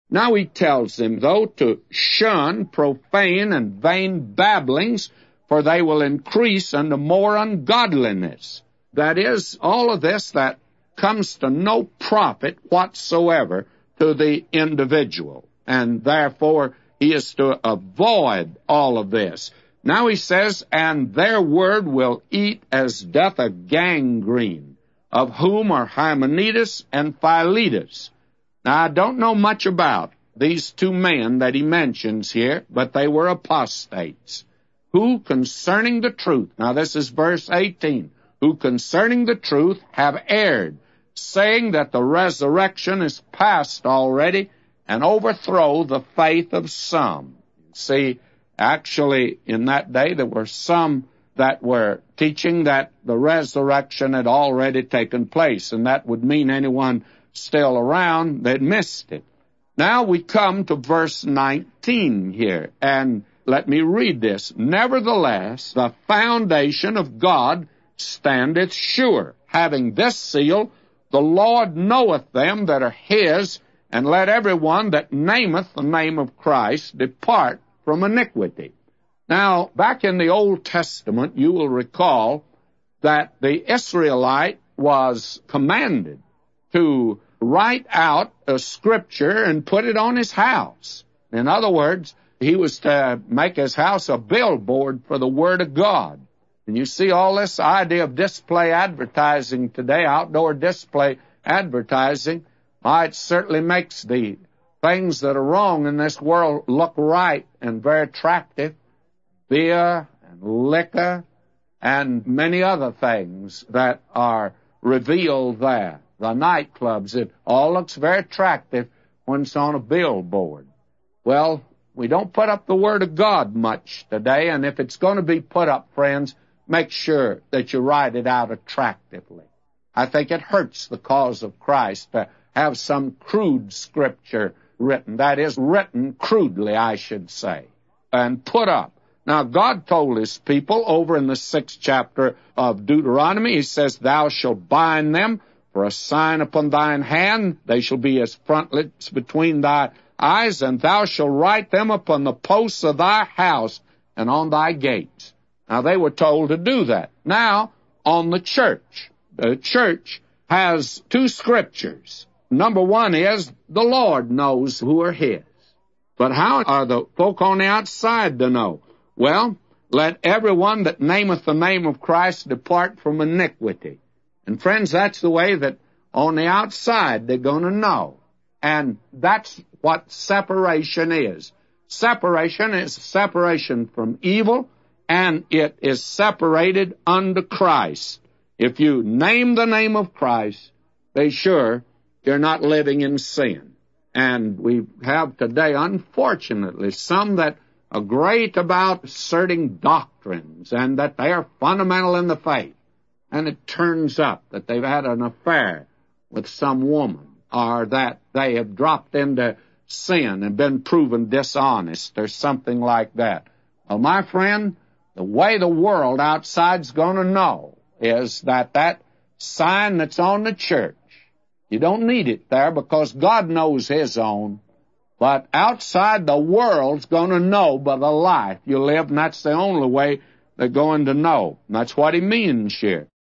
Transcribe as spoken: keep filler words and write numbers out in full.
Now he tells them, though, to shun profane and vain babblings, for they will increase unto more ungodliness. That is, all of this that comes to no profit whatsoever to the individual. And therefore, he is to avoid all of this. Now he says, and their word will eat as doth a gangrene, of whom are Hymenaeus and Philetus. Now, I don't know much about these two men that he mentions here, but they were apostates, who concerning the truth, now this is verse eighteen, who concerning the truth have erred, saying that the resurrection is past already, and overthrow the faith of some. See, actually, in that day, there were some that were teaching that the resurrection had already taken place, and that would mean anyone still around, they'd missed it. Now we come to verse nineteen here, and let me read this. Nevertheless, the foundation of God standeth sure, having this seal, the Lord knoweth them that are his, and let every one that nameth the name of Christ depart from iniquity. Now, back in the Old Testament, you will recall that the Israelite was commanded to write out a scripture and put it on his house. In other words, he was to make his house a billboard for the Word of God. And you see all this idea of display advertising today, outdoor display advertising, why, it certainly makes the things that are wrong in this world look right and very attractive. Beer and liquor and many other things that are revealed there. The nightclubs, it all looks very attractive when it's on a billboard. Well, we don't put up the Word of God much today, and if it's going to be put up, friends, make sure that you write it out attractively. I think it hurts the cause of Christ to have some crude scripture written, that is, written crudely, I should say, and put up. Now, God told his people over in the sixth chapter of Deuteronomy, he says, thou shalt bind them for a sign upon thine hand, they shall be as frontlets between thy eyes, and thou shalt write them upon the posts of thy house and on thy gates. Now, they were told to do that. Now, on the church, the church has two scriptures. Number one is, the Lord knows who are his. But how are the folk on the outside to know? Well, let everyone that nameth the name of Christ depart from iniquity. And friends, that's the way that on the outside they're going to know. And that's what separation is. Separation is separation from evil, and it is separated unto Christ. If you name the name of Christ, be sure you're not living in sin. And we have today, unfortunately, some that are great about asserting doctrines and that they are fundamental in the faith. And it turns up that they've had an affair with some woman, or that they have dropped into sin and been proven dishonest, or something like that. Well, my friend, the way the world outside's going to know is that that sign that's on the church, you don't need it there because God knows his own. But outside, the world's going to know by the life you live, and that's the only way they're going to know. And that's what he means here.